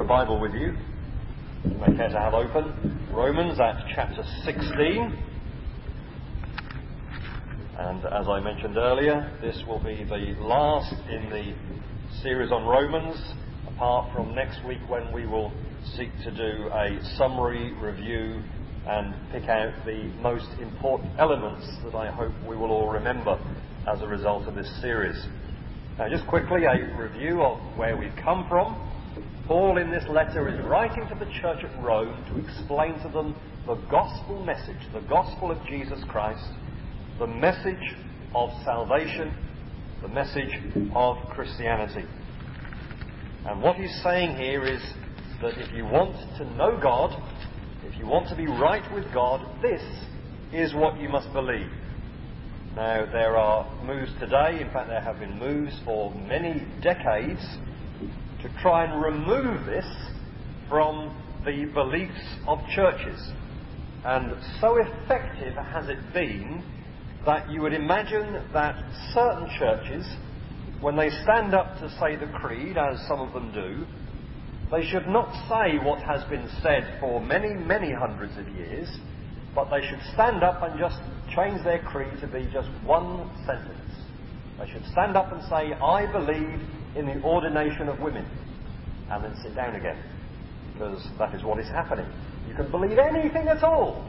Bible with you, you may care to have open Romans at chapter 16. And as I mentioned earlier, this will be the last in the series on Romans, apart from next week when we will seek to do a summary review and pick out the most important elements that I hope we will all remember as a result of this series. Now, just quickly, a review of where we've come from. Paul in this letter is writing to the church at Rome to explain to them the gospel message, the gospel of Jesus Christ, the message of salvation, the message of Christianity. And what he's saying here is that if you want to know God, if you want to be right with God, this is what you must believe. Now, there are moves today, in fact there have been moves for many decades, to try and remove this from the beliefs of churches. And so effective has it been that you would imagine that certain churches, when they stand up to say the creed, as some of them do, they should not say what has been said for many, many hundreds of years, but they should stand up and just change their creed to be just one sentence. They should stand up and say, I believe in the ordination of women, and then sit down again, because that is what is happening. You can believe anything at all,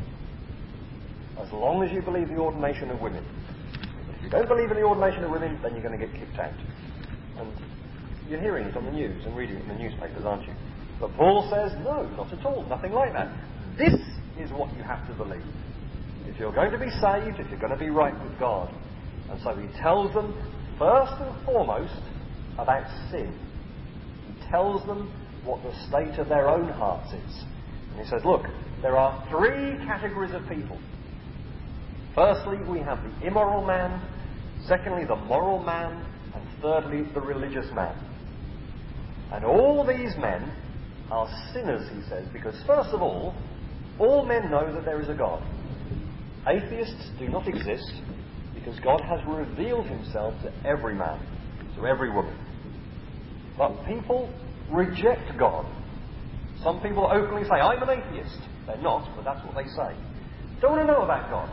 as long as you believe the ordination of women. If you don't believe in the ordination of women, then you're going to get kicked out. And you're hearing it on the news and reading it in the newspapers, aren't you? But Paul says, no, not at all, nothing like that. This is what you have to believe if you're going to be saved, if you're going to be right with God. And so he tells them, first and foremost, about sin. He tells them what the state of their own hearts is. And he says, look, there are three categories of people. Firstly, we have the immoral man. Secondly, the moral man. And thirdly, the religious man. And all these men are sinners, he says, because first of all men know that there is a God. Atheists do not exist because God has revealed himself to every man, to every woman. But people reject God. Some people openly say, I'm an atheist. They're not, but that's what they say. Don't want to know about God.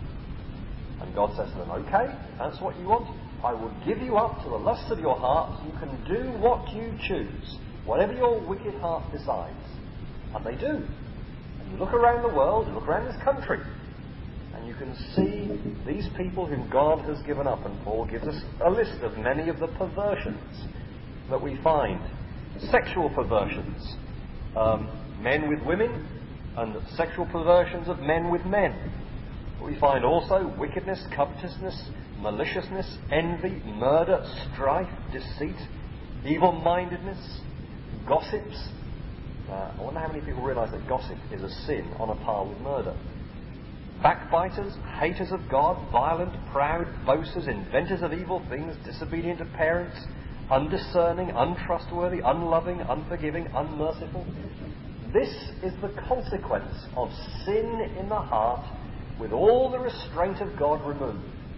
And God says to them, okay, if that's what you want, I will give you up to the lusts of your heart. You can do what you choose, whatever your wicked heart decides. And they do. And you look around the world, you look around this country, and you can see these people whom God has given up. And Paul gives us a list of many of the perversions that we find. Sexual perversions. Men with women, and sexual perversions of men with men. We find also wickedness, covetousness, maliciousness, envy, murder, strife, deceit, evil-mindedness, gossips. I wonder how many people realise that gossip is a sin on a par with murder. Backbiters, haters of God, violent, proud, boasters, inventors of evil things, disobedient to parents, undiscerning, untrustworthy, unloving, unforgiving, unmerciful. This is the consequence of sin in the heart, with all the restraint of God removed.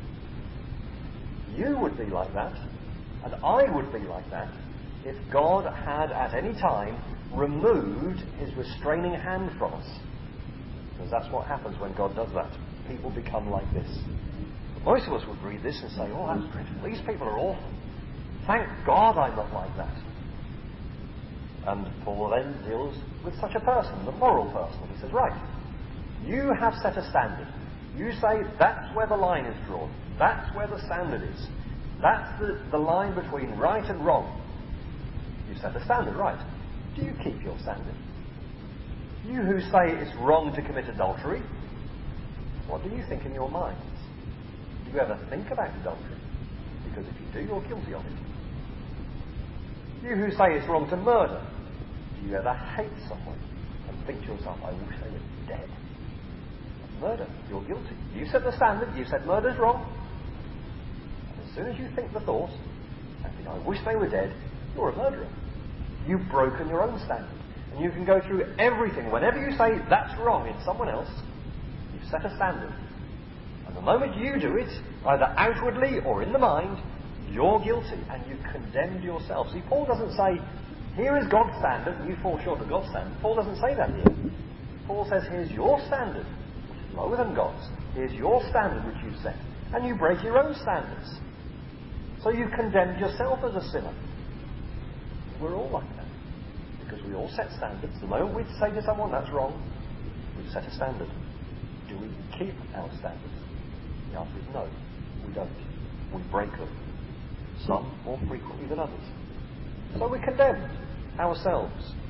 You would be like that, and I would be like that, if God had at any time removed his restraining hand from us. Because that's what happens when God does that. People become like this. But most of us would read this and say, oh, that's dreadful. These people are awful. Thank God I'm not like that. And Paul then deals with such a person, the moral person. He says, right, you have set a standard. You say that's where the line is drawn. That's where the standard is. That's the line between right and wrong. You set a standard, right. Do you keep your standard? You who say it's wrong to commit adultery, what do you think in your minds? Do you ever think about adultery? Because if you do, you're guilty of it. You who say it's wrong to murder, do you ever hate someone and think to yourself, I wish they were dead? Murder, you're guilty. You set the standard, you said murder's wrong. And as soon as you think the thought, and think, I wish they were dead, you're a murderer. You've broken your own standard. And you can go through everything. Whenever you say that's wrong in someone else, you've set a standard. And the moment you do it, either outwardly or in the mind, you're guilty and you've condemned yourself. See, Paul doesn't say, Here is God's standard, and you fall short of God's standard. Paul doesn't say that here. Paul says, here's your standard, which is lower than God's. Here's your standard which you've set. And you break your own standards. So you've condemned yourself as a sinner. We're all like that. Because we all set standards. The moment we say to someone, that's wrong, we've set a standard. Do we keep our standards? The answer is no, we don't. We break them. Some more frequently than others. So we condemn ourselves.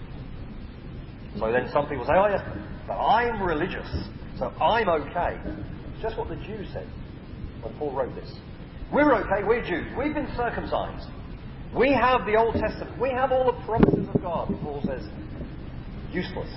So then some people say, oh yes, but I'm religious, so I'm okay. It's just what the Jews said when Paul wrote this. We're okay, we're Jews, we've been circumcised. We have the Old Testament, we have all the promises of God. Paul says, useless.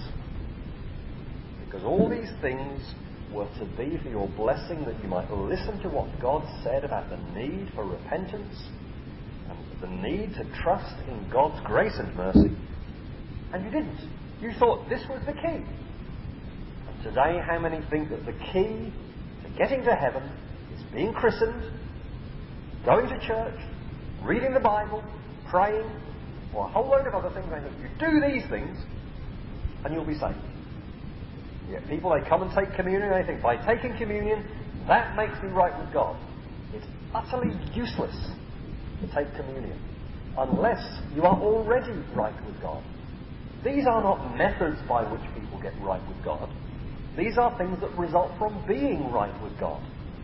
Because all these things were to be for your blessing, that you might listen to what God said about the need for repentance and the need to trust in God's grace and mercy. And you didn't. You thought this was the key. And today, how many think that the key to getting to heaven is being christened, going to church, reading the Bible, praying, or a whole load of other things? They think you do these things and you'll be saved. Yet people, they come and take communion, and they think by taking communion, that makes me right with God. It's utterly useless to take communion unless you are already right with God. These are not methods by which people get right with God. These are things that result from being right with God.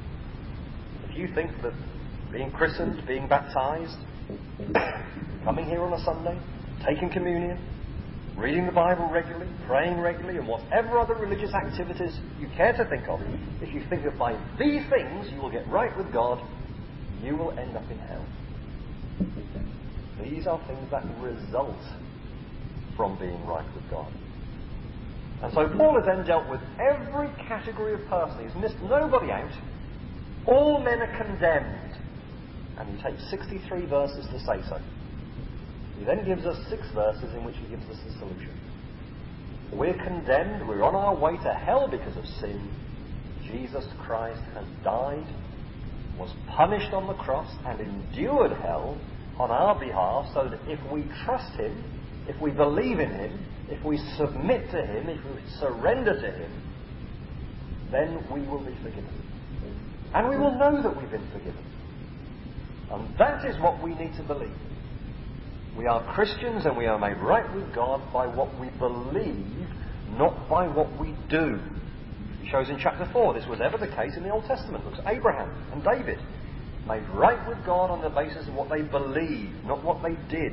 If you think that being christened, being baptized, coming here on a Sunday, taking communion, reading the Bible regularly, praying regularly, and whatever other religious activities you care to think of, if you think that by these things you will get right with God, you will end up in hell. These are things that result from being right with God. And so Paul has then dealt with every category of person. He's missed nobody out. All men are condemned. And he takes 63 verses to say so. He then gives us 6 verses in which he gives us the solution. We're condemned. We're on our way to hell because of sin. Jesus Christ has died, was punished on the cross, and endured hell on our behalf, so that if we trust him, if we believe in him, if we submit to him, if we surrender to him, then we will be forgiven. And we will know that we've been forgiven. And that is what we need to believe. We are Christians and we are made right with God by what we believe, not by what we do. He shows in chapter 4 this was ever the case in the Old Testament. Look at Abraham and David. Made right with God on the basis of what they believed, not what they did.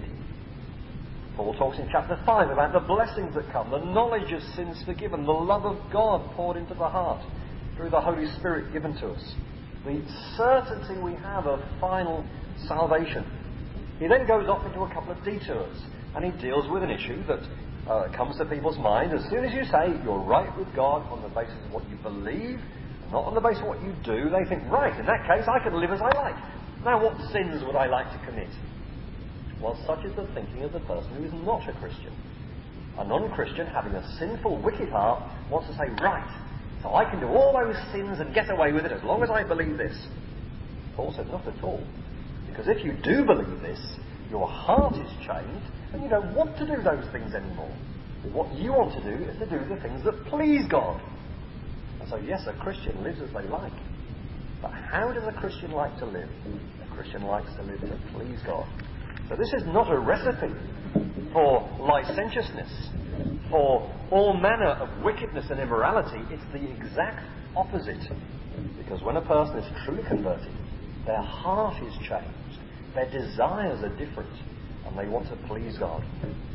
Paul talks in chapter 5 about the blessings that come, the knowledge of sins forgiven, the love of God poured into the heart through the Holy Spirit given to us, the certainty we have of final salvation. He then goes off into a couple of detours, and he deals with an issue that comes to people's mind. As soon as you say you're right with God on the basis of what you believe, not on the basis of what you do, they think, right, in that case I can live as I like. Now what sins would I like to commit? Well, such is the thinking of the person who is not a Christian. A non-Christian, having a sinful, wicked heart, wants to say, right, so I can do all those sins and get away with it as long as I believe this. Paul said, not at all. Because if you do believe this, your heart is changed, and you don't want to do those things anymore. What you want to do is to do the things that please God. And so, yes, a Christian lives as they like. But how does a Christian like to live? A Christian likes to live to please God. So this is not a recipe for licentiousness, for all manner of wickedness and immorality. It's the exact opposite. Because when a person is truly converted, their heart is changed, their desires are different, and they want to please God.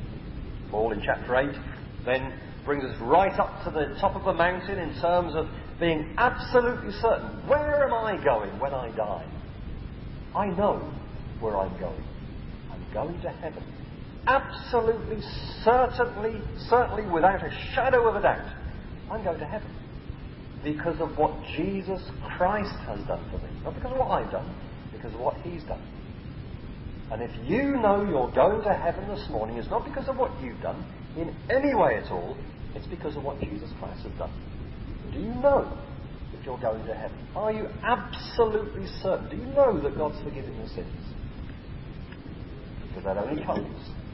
Paul in chapter 8 then brings us right up to the top of the mountain in terms of being absolutely certain. Where am I going when I die? I know where I'm going. I'm going to heaven. Absolutely, certainly without a shadow of a doubt, I'm going to heaven. Because of what Jesus Christ has done for me. Not because of what I've done, because of what he's done. And if you know you're going to heaven this morning, it's not because of what you've done in any way at all, it's because of what Jesus Christ has done. Do you know that you're going to heaven? Are you absolutely certain? Do you know that God's forgiven your sins? Because that only comes through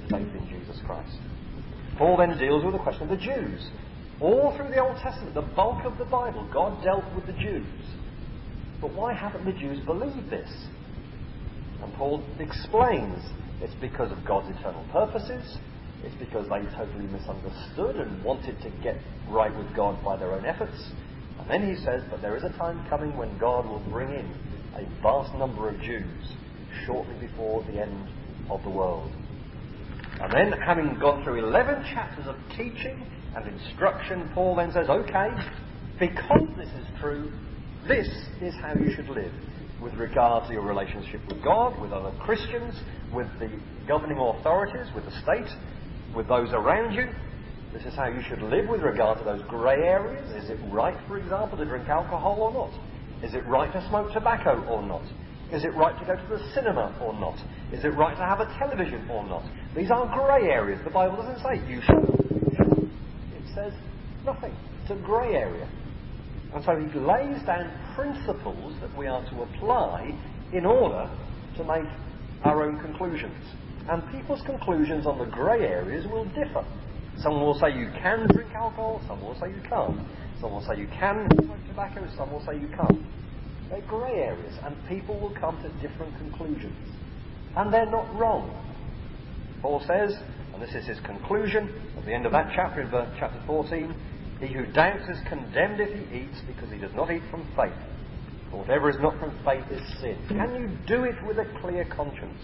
faith in Jesus Christ. Paul then deals with the question of the Jews. All through the Old Testament, the bulk of the Bible, God dealt with the Jews. But why haven't the Jews believed this? And Paul explains it's because of God's eternal purposes. It's because they totally misunderstood and wanted to get right with God by their own efforts. And then he says, but there is a time coming when God will bring in a vast number of Jews shortly before the end of the world. And then, having gone through 11 chapters of teaching and instruction, Paul then says, okay, because this is true, this is how you should live with regard to your relationship with God, with other Christians, with the governing authorities, with the state, with those around you. This is how you should live with regard to those grey areas. Is it right, for example, to drink alcohol or not? Is it right to smoke tobacco or not? Is it right to go to the cinema or not? Is it right to have a television or not? These are grey areas. The Bible doesn't say you should. It says nothing. It's a grey area. And so he lays down principles that we are to apply in order to make our own conclusions. And people's conclusions on the grey areas will differ. Some will say you can drink alcohol, some will say you can't. Some will say you can smoke tobacco, some will say you can't. They're grey areas, and people will come to different conclusions. And they're not wrong. Paul says, and this is his conclusion, at the end of that chapter, in chapter 14, he who doubts is condemned if he eats, because he does not eat from faith. For whatever is not from faith is sin. Can you do it with a clear conscience?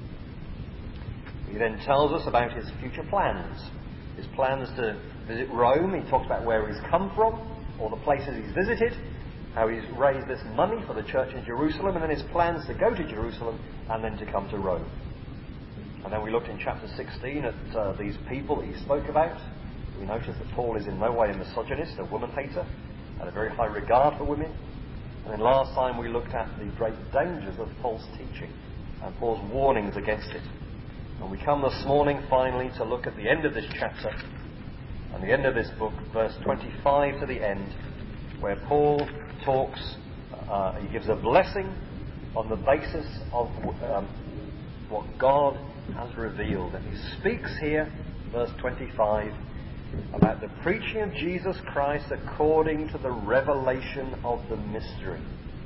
He then tells us about his future plans. His plans to visit Rome. He talks about where he's come from, or the places he's visited, how he's raised this money for the church in Jerusalem, and then his plans to go to Jerusalem and then to come to Rome. And then we looked in chapter 16 at these people that he spoke about. We noticed that Paul is in no way a misogynist, a woman hater, had a very high regard for women. And then last time we looked at the great dangers of false teaching and Paul's warnings against it. And we come this morning finally to look at the end of this chapter and the end of this book, verse 25 to the end, where Paul talks, he gives a blessing on the basis of what God has revealed. And he speaks here, verse 25, about the preaching of Jesus Christ according to the revelation of the mystery.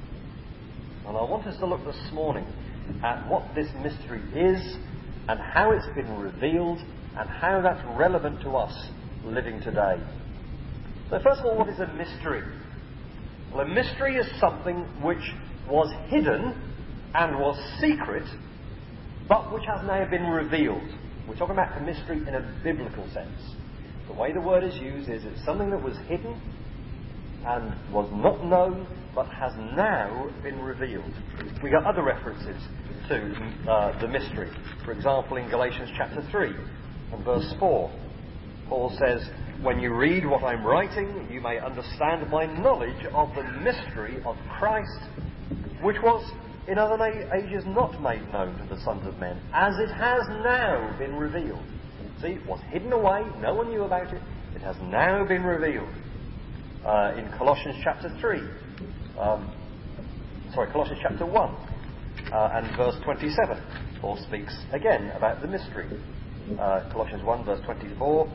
And I want us to look this morning at what this mystery is and how it's been revealed and how that's relevant to us living today. So first of all, what is a mystery? Well, a mystery is something which was hidden and was secret, but which has now been revealed. We're talking about a mystery in a biblical sense. The way the word is used is it's something that was hidden and was not known, but has now been revealed. We got other references to the mystery. For example, in Galatians chapter 3 and verse 4, Paul says, when you read what I'm writing, you may understand my knowledge of the mystery of Christ, which was in other ages not made known to the sons of men, as it has now been revealed. See, it was hidden away, no one knew about it, it has now been revealed. In Colossians chapter 3, Colossians chapter 1 and verse 27, Paul speaks again about the mystery. Colossians 1 verse 24,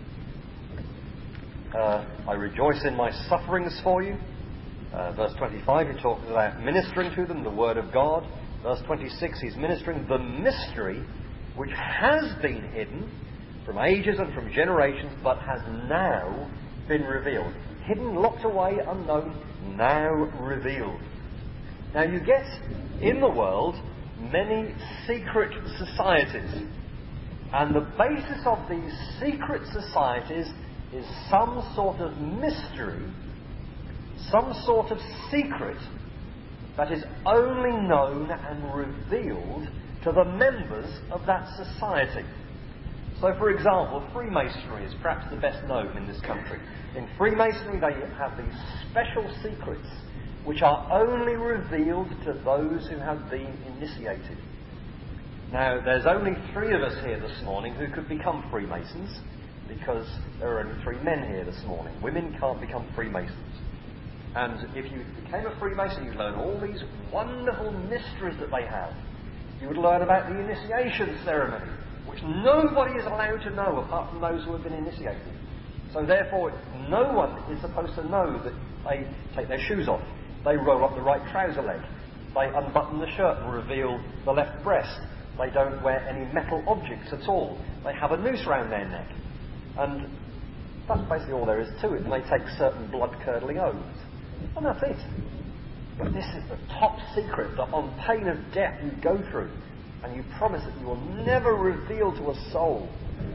I rejoice in my sufferings for you. Verse 25, he talks about ministering to them the word of God. Verse 26, he's ministering the mystery which has been hidden from ages and from generations, but has now been revealed. Hidden, locked away, unknown, now revealed. Now you get in the world many secret societies, and the basis of these secret societies is some sort of mystery, some sort of secret that is only known and revealed to the members of that society. So, for example, Freemasonry is perhaps the best known in this country. In Freemasonry, they have these special secrets which are only revealed to those who have been initiated. Now, there's only 3 of us here this morning who could become Freemasons, because there are only 3 men here this morning. Women can't become Freemasons. And if you became a Freemason, you'd learn all these wonderful mysteries that they have. You would learn about the initiation ceremony, which nobody is allowed to know apart from those who have been initiated. So therefore, no one is supposed to know that they take their shoes off, they roll up the right trouser leg, they unbutton the shirt and reveal the left breast, they don't wear any metal objects at all, they have a noose round their neck. And that's basically all there is to it. And they take certain blood-curdling oaths. And that's it. But this is the top secret that on pain of death you go through. And you promise that you will never reveal to a soul.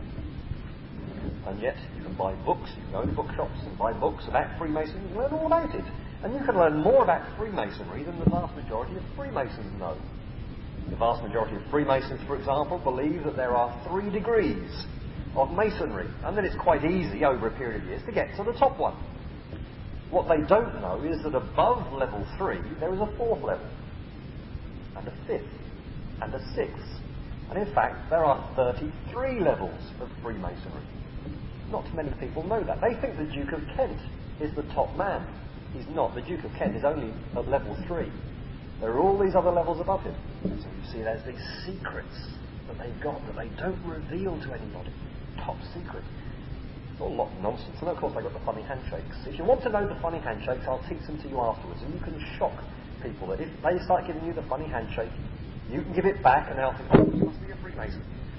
And yet you can buy books, you can go into bookshops and buy books about Freemasonry and learn all about it. And you can learn more about Freemasonry than the vast majority of Freemasons know. The vast majority of Freemasons, for example, believe that there are 3 degrees of Masonry, and that it's quite easy over a period of years to get to the top one. What they don't know is that above level 3 there is a 4th level, and a 5th, and a 6th. And in fact there are 33 levels of Freemasonry. Not many people know that. They think the Duke of Kent is the top man. He's not. The Duke of Kent is only at level 3. There are all these other levels above him. So you see there's these secrets that they've got that they don't reveal to anybody. Top secret. It's all a lot of nonsense. And of course they've got the funny handshakes. If you want to know the funny handshakes, I'll teach them to you afterwards. And you can shock people that if they start giving you the funny handshake, you can give it back and they'll think, oh, you must be a Freemason.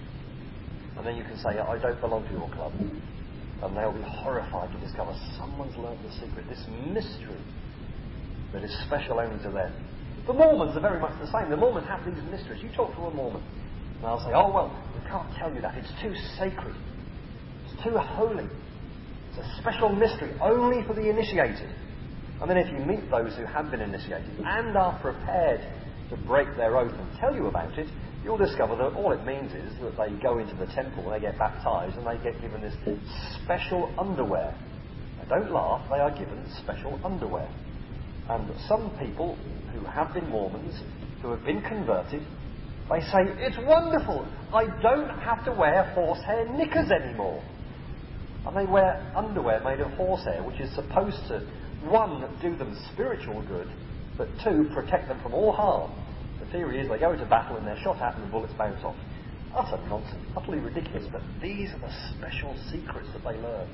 And then you can say, I don't belong to your club. And they'll be horrified to discover someone's learned the secret, this mystery that is special only to them. The Mormons are very much the same. The Mormons have these mysteries. You talk to a Mormon, and they'll say, oh, well, we can't tell you that. It's too sacred. It's too holy. It's a special mystery only for the initiated. And then if you meet those who have been initiated and are prepared to break their oath and tell you about it, you'll discover that all it means is that they go into the temple, they get baptized, and they get given this special underwear. Now, don't laugh, they are given special underwear. And some people who have been Mormons, who have been converted, they say, it's wonderful, I don't have to wear horsehair knickers anymore. And they wear underwear made of horsehair, which is supposed to, 1, do them spiritual good, but 2, protect them from all harm. The theory is they go into battle and they're shot at and the bullets bounce off. Utter nonsense, utterly ridiculous, but these are the special secrets that they learn.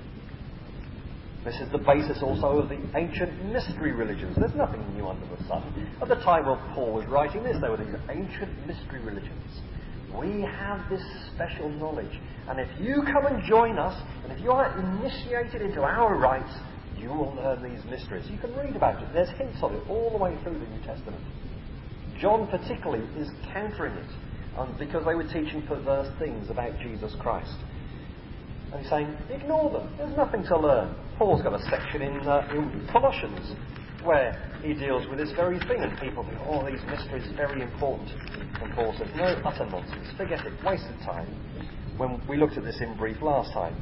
This is the basis also of the ancient mystery religions. There's nothing new under the sun. At the time when Paul was writing this, there were these ancient mystery religions. We have this special knowledge. And if you come and join us, and if you are initiated into our rites, you will learn these mysteries. You can read about it. There's hints of it all the way through the New Testament. John particularly is countering it because they were teaching perverse things about Jesus Christ. And he's saying, ignore them. There's nothing to learn. Paul's got a section in Colossians where he deals with this very thing, and people think, oh, these mysteries are very important. And Paul says, no, utter nonsense. Forget it. Wasted time. When we looked at this in brief last time.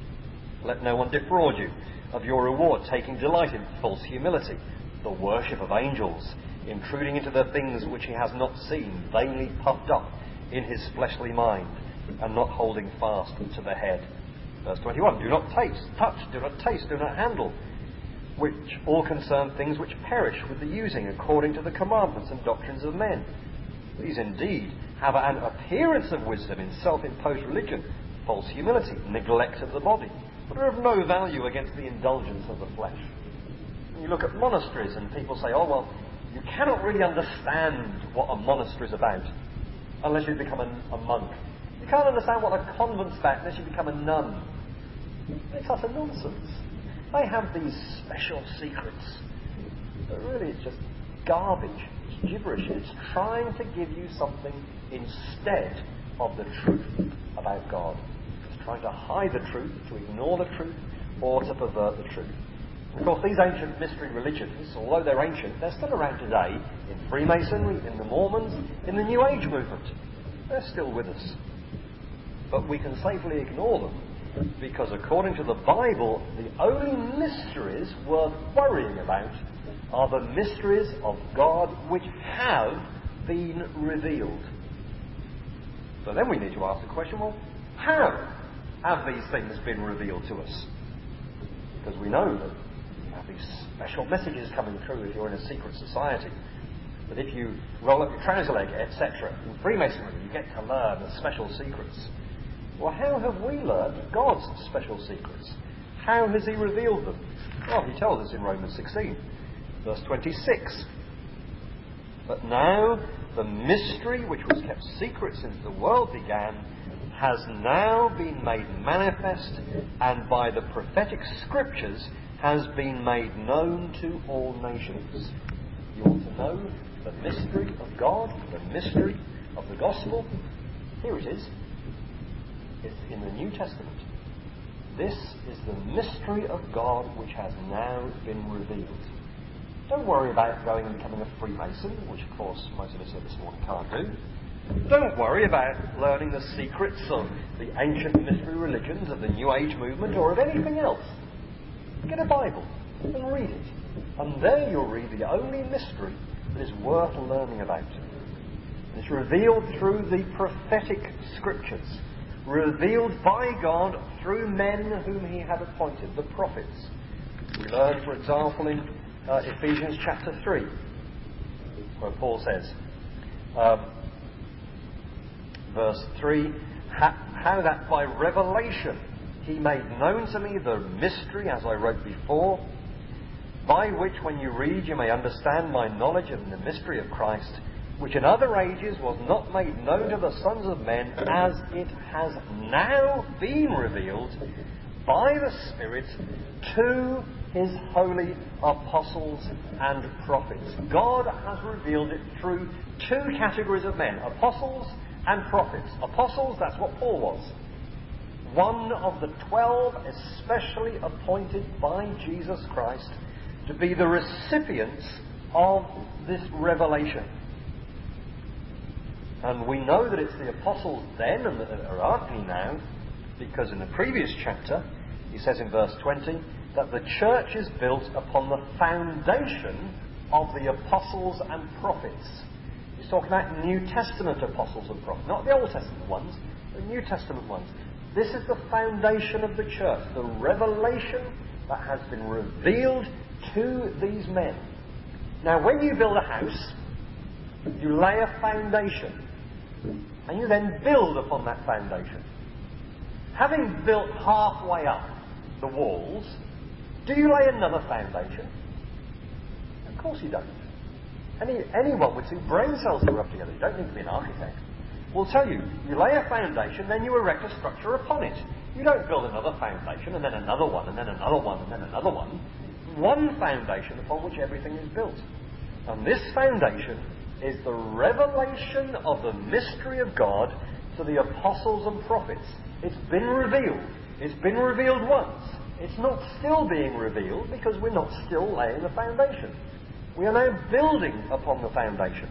Let no one defraud you of your reward, taking delight in false humility, the worship of angels, intruding into the things which he has not seen, vainly puffed up in his fleshly mind, and not holding fast to the head. Verse 21, do not touch, do not taste, do not handle, which all concern things which perish with the using according to the commandments and doctrines of men. These indeed have an appearance of wisdom in self-imposed religion, false humility, neglect of the body, but are of no value against the indulgence of the flesh. And you look at monasteries and people say, oh well, you cannot really understand what a monastery is about unless you become a monk. You can't understand what a convent's about unless you become a nun. It's utter nonsense. They have these special secrets. But really it's just garbage. It's gibberish. It's trying to give you something instead of the truth about God. It's trying to hide the truth, to ignore the truth, or to pervert the truth. And of course, these ancient mystery religions, although they're ancient, they're still around today in Freemasonry, in the Mormons, in the New Age movement. They're still with us. But we can safely ignore them because according to the Bible, the only mysteries worth worrying about are the mysteries of God which have been revealed. So then we need to ask the question, well, how have these things been revealed to us? Because we know that you have these special messages coming through if you're in a secret society. that if you roll up your trouser leg, etc., in Freemasonry you get to learn the special secrets. Well, how have we learned God's special secrets? How has he revealed them? Well, he tells us in Romans 16, verse 26. But now the mystery which was kept secret since the world began has now been made manifest, and by the prophetic scriptures has been made known to all nations. You want to know the mystery of God, the mystery of the gospel? Here it is. It's in the New Testament. This is the mystery of God which has now been revealed. Don't worry about going and becoming a Freemason, which of course most of us here this morning can't do. Don't worry about learning the secrets of the ancient mystery religions, of the New Age movement, or of anything else. Get a Bible and read it. And there you'll read the only mystery that is worth learning about. It's revealed through the prophetic scriptures, revealed by God through men whom he had appointed, the prophets. We learn, for example, in Ephesians chapter 3, where Paul says, verse 3, how that by revelation he made known to me the mystery, as I wrote before, by which when you read you may understand my knowledge of the mystery of Christ, which in other ages was not made known to the sons of men, as it has now been revealed by the Spirit to his holy apostles and prophets. God has revealed it through two categories of men, apostles and prophets. Apostles, that's what Paul was. One of the 12 especially appointed by Jesus Christ to be the recipients of this revelation. And we know that it's the apostles then, and that there aren't any now, because in the previous chapter, he says in verse 20, that the church is built upon the foundation of the apostles and prophets. He's talking about New Testament apostles and prophets, not the Old Testament ones, the New Testament ones. This is the foundation of the church, the revelation that has been revealed to these men. Now, when you build a house, you lay a foundation, and you then build upon that foundation. Having built halfway up the walls, do you lay another foundation? Of course you don't. Anyone with two brain cells to rub together, you don't need to be an architect, will tell you, you lay a foundation, then you erect a structure upon it. You don't build another foundation, and then another one, and then another one, and then another one. One foundation upon which everything is built. And this foundation is the revelation of the mystery of God to the apostles and prophets. It's been revealed. It's been revealed once. It's not still being revealed because we're not still laying the foundation. We are now building upon the foundation.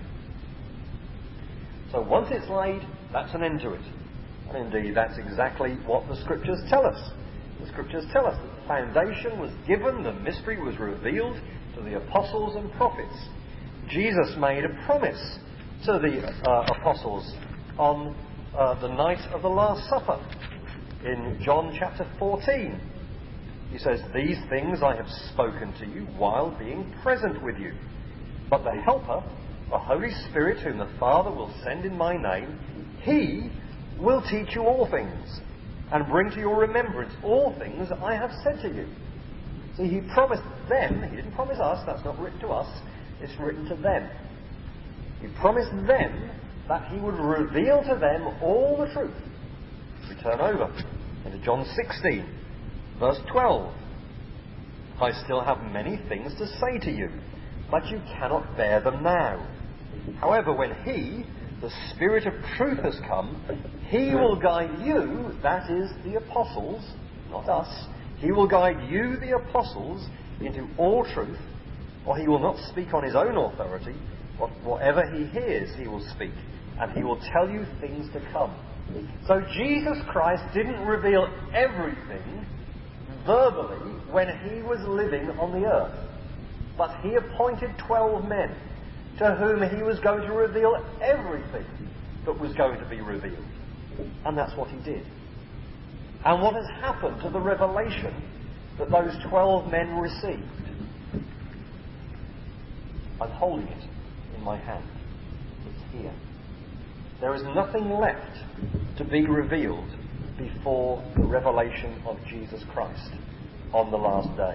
So once it's laid, that's an end to it. And indeed, that's exactly what the Scriptures tell us. The Scriptures tell us that the foundation was given, the mystery was revealed to the apostles and prophets. Jesus made a promise to the apostles on the night of the Last Supper in John chapter 14. He says, "These things I have spoken to you while being present with you. But the Helper, the Holy Spirit, whom the Father will send in my name, he will teach you all things and bring to your remembrance all things I have said to you." See, he promised them, he didn't promise us, that's not written to us, it's written to them. He promised them that he would reveal to them all the truth. We turn over into John 16, verse 12. "I still have many things to say to you, but you cannot bear them now. However, when he, the Spirit of truth, has come, he will guide you," that is, the apostles, not us, "he will guide you, the apostles, into all truth, for he will not speak on his own authority, but whatever he hears he will speak, and he will tell you things to come." So Jesus Christ didn't reveal everything verbally when he was living on the earth, but he appointed 12 men to whom he was going to reveal everything that was going to be revealed. And that's what he did. And what has happened to the revelation that those 12 men received? I'm holding it in my hand. It's here. There is nothing left to be revealed before the revelation of Jesus Christ on the last day.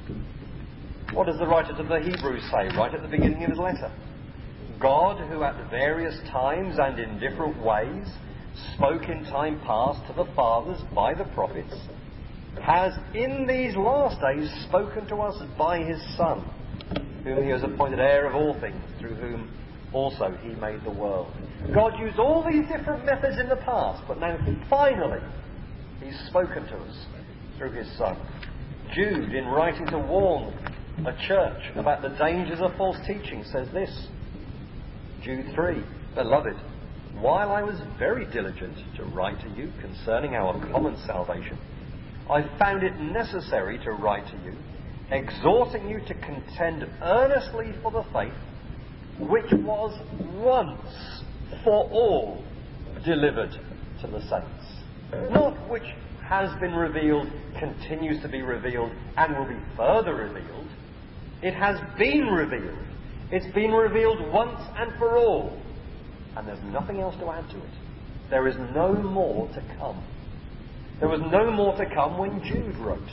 What does the writer to the Hebrews say right at the beginning of his letter? God, who at various times and in different ways spoke in time past to the fathers by the prophets, has in these last days spoken to us by his Son, whom he has appointed heir of all things, through whom also he made the world. God used all these different methods in the past, but now finally he's spoken to us through his Son. Jude, in writing to warn a church about the dangers of false teaching, says this, Jude 3, Beloved, while I was very diligent to write to you concerning our common salvation, I found it necessary to write to you, exhorting you to contend earnestly for the faith which was once for all delivered to the saints. Not which has been revealed, continues to be revealed, and will be further revealed. It has been revealed. It's been revealed once and for all. And there's nothing else to add to it. There is no more to come. There was no more to come when Jude wrote.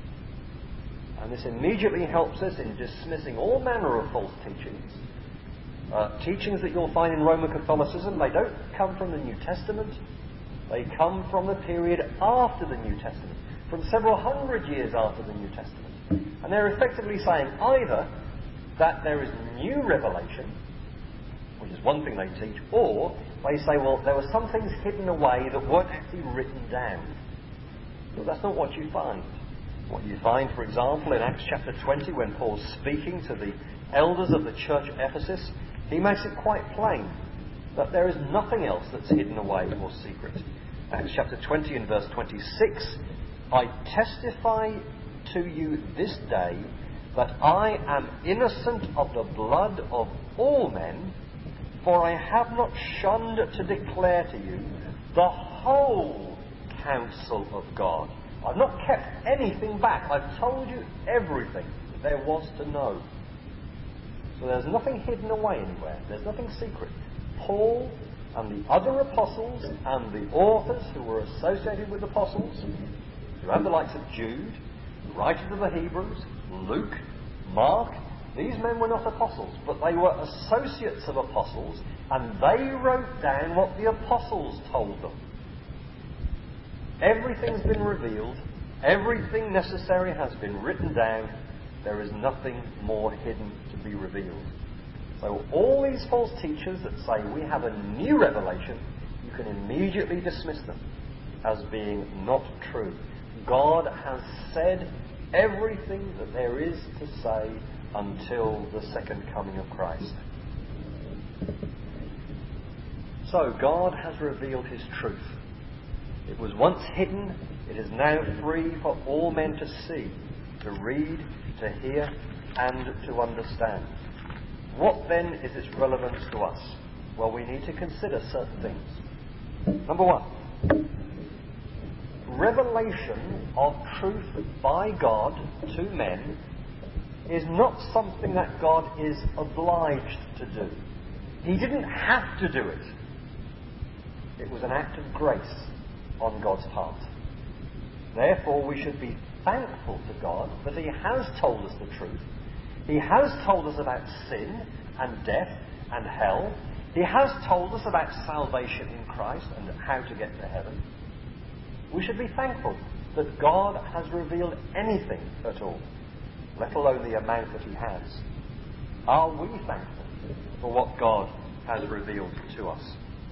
And this immediately helps us in dismissing all manner of false teachings. Teachings that you'll find in Roman Catholicism, they don't come from the New Testament. They come from the period after the New Testament, from several hundred years after the New Testament. And they're effectively saying either that there is new revelation, which is one thing they teach, or they say, well, there were some things hidden away that weren't actually written down. But that's not what you find. What you find, for example, in Acts chapter 20, when Paul's speaking to the elders of the church at Ephesus, he makes it quite plain that there is nothing else that's hidden away or secret. Acts chapter 20 and verse 26, I testify to you this day that I am innocent of the blood of all men, for I have not shunned to declare to you the whole counsel of God. I've not kept anything back. I've told you everything there was to know. So there's nothing hidden away anywhere. There's nothing secret. Paul and the other apostles and the authors who were associated with apostles, you have the likes of Jude, the writer of the Hebrews, Luke, Mark, these men were not apostles, but they were associates of apostles, and they wrote down what the apostles told them. Everything's been revealed. Everything necessary has been written down. There is nothing more hidden to be revealed. So all these false teachers that say we have a new revelation, you can immediately dismiss them as being not true. God has said everything that there is to say until the second coming of Christ. So God has revealed his truth. It was once hidden. It is now free for all men to see, to read, to hear, and to understand. What then is its relevance to us? Well, we need to consider certain things. Number one, revelation of truth by God to men is not something that God is obliged to do. He didn't have to do it. It was an act of grace on God's part. Therefore, we should be thankful to God that he has told us the truth. He has told us about sin and death and hell. He has told us about salvation in Christ and how to get to heaven. We should be thankful that God has revealed anything at all, let alone the amount that he has. Are we thankful for what God has revealed to us?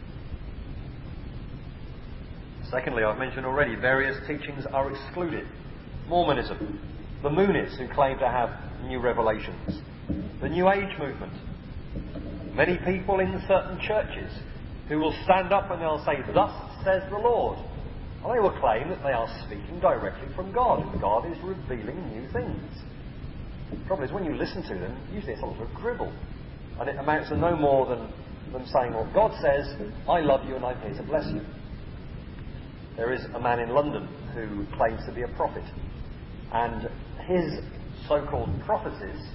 Secondly, I've mentioned already, various teachings are excluded. Mormonism, the Moonists who claim to have new revelations, the New Age movement, many people in certain churches who will stand up and they'll say, "Thus says the Lord." And they will claim that they are speaking directly from God and God is revealing new things. The problem is when you listen to them, usually it's a lot of dribble. And it amounts to no more than them saying, well, God says, I love you and I'm here to bless you. There is a man in London who claims to be a prophet. And his so-called prophecies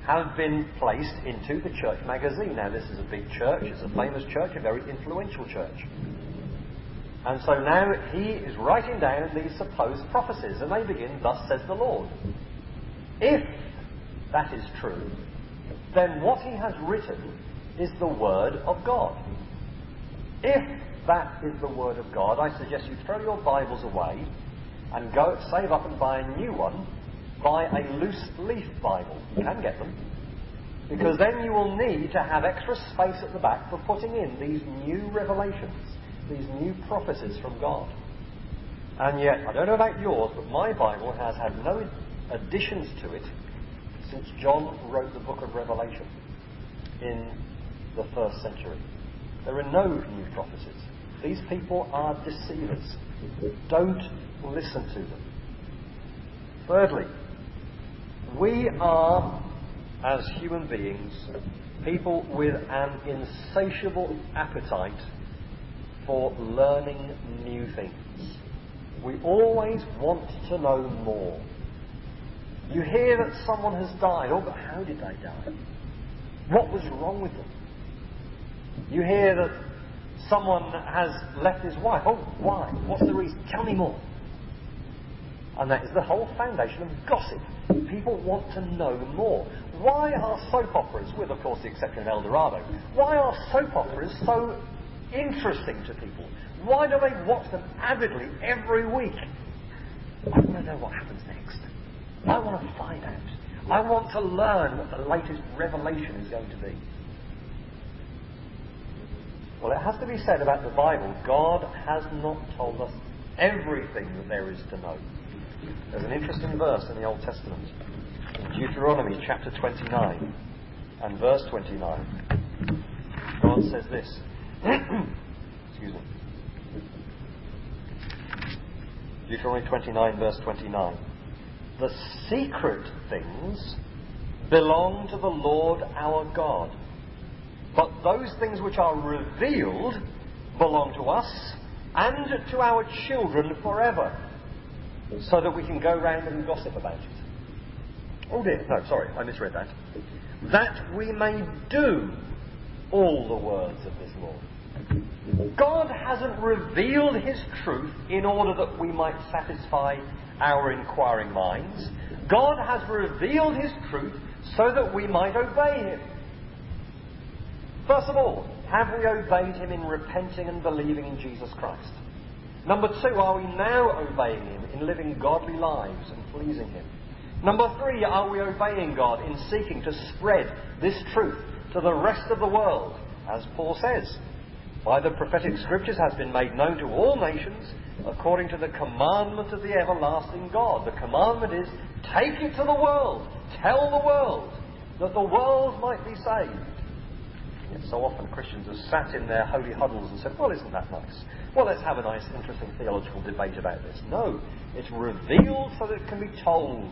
have been placed into the church magazine. Now, this is a big church, it's a famous church, a very influential church. And so now he is writing down these supposed prophecies, and they begin, "Thus says the Lord." If that is true, then what he has written is the Word of God. If that is the Word of God, I suggest you throw your Bibles away and go save up and buy a new one. Buy a loose leaf Bible. You can get them. Because then you will need to have extra space at the back for putting in these new revelations, these new prophecies from God. And yet, I don't know about yours, but my Bible has had no additions to it since John wrote the book of Revelation in the 1st century. There are no new prophecies. These people are deceivers. Don't listen to them. Thirdly, we are, as human beings, people with an insatiable appetite for learning new things. We always want to know more. You hear that someone has died. Oh, but how did they die? What was wrong with them? You hear that someone has left his wife. Oh, why? What's the reason? Tell me more. And that is the whole foundation of gossip. People want to know more. Why are soap operas, with of course the exception of El Dorado, why are soap operas so interesting to people? Why do they watch them avidly every week? I want to know what happens next. I want to find out. I want to learn what the latest revelation is going to be. Well, it has to be said about the Bible, God has not told us everything that there is to know. There's an interesting verse in the Old Testament, in Deuteronomy chapter 29 and verse 29. God says this. Excuse me. Deuteronomy 29 verse 29. The secret things belong to the Lord our God, but those things which are revealed belong to us and to our children forever, so that we can go round and gossip about it. Oh dear, no, sorry, I misread that. That we may do all the words of this law. God hasn't revealed His truth in order that we might satisfy our inquiring minds. God has revealed His truth so that we might obey Him. First of all, have we obeyed Him in repenting and believing in Jesus Christ? Number two, are we now obeying Him in living godly lives and pleasing Him? Number three, are we obeying God in seeking to spread this truth to the rest of the world? As Paul says, by the prophetic scriptures has been made known to all nations according to the commandment of the everlasting God. The commandment is, take it to the world. Tell the world that the world might be saved. Yet so often Christians have sat in their holy huddles and said, well, isn't that nice? Well, let's have a nice, interesting theological debate about this. No, it's revealed so that it can be told.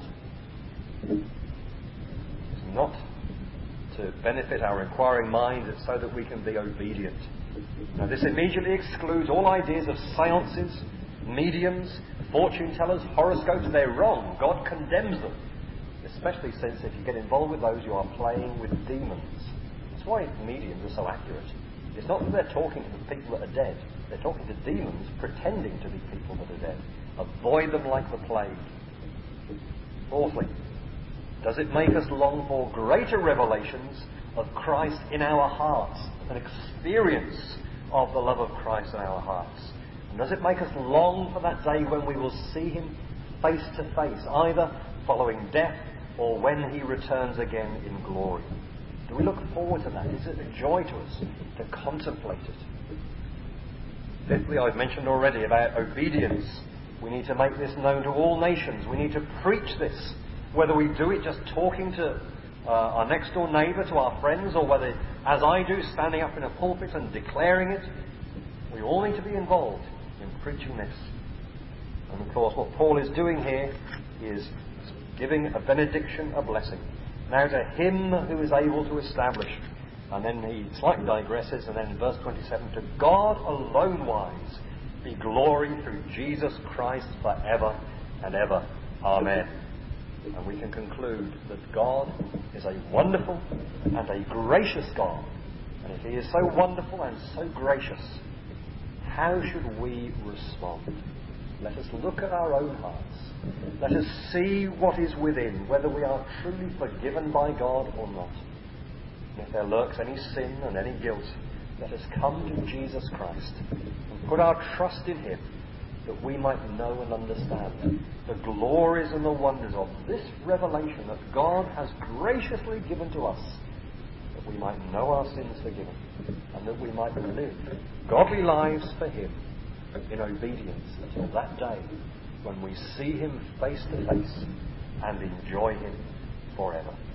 It's not to benefit our inquiring minds, it's so that we can be obedient. Now, this immediately excludes all ideas of seances, mediums, fortune tellers, horoscopes. They're wrong. God condemns them. Especially since if you get involved with those, you are playing with demons. That's why mediums are so accurate. It's not that they're talking to the people that are dead. They're talking to demons pretending to be people that are dead. Avoid them like the plague. Fourthly, does it make us long for greater revelations of Christ in our hearts? An experience of the love of Christ in our hearts. And does it make us long for that day when we will see Him face to face, either following death or when He returns again in glory? Do we look forward to that? Is it a joy to us to contemplate it? Fifthly, I've mentioned already about obedience. We need to make this known to all nations. We need to preach this. Whether we do it just talking to our next door neighbour, to our friends, or whether, as I do, standing up in a pulpit and declaring it, we all need to be involved in preaching this. And of course, what Paul is doing here is giving a benediction, a blessing. Now to Him who is able to establish. And then he slightly digresses, and then in verse 27, to God alone wise be glory through Jesus Christ forever and ever. Amen. And we can conclude that God is a wonderful and a gracious God. And if He is so wonderful and so gracious, how should we respond? Let us look at our own hearts. Let us see what is within, whether we are truly forgiven by God or not. And if there lurks any sin and any guilt, let us come to Jesus Christ and put our trust in Him, that we might know and understand the glories and the wonders of this revelation that God has graciously given to us, that we might know our sins forgiven, and that we might live godly lives for Him in obedience until that day when we see Him face to face and enjoy Him forever.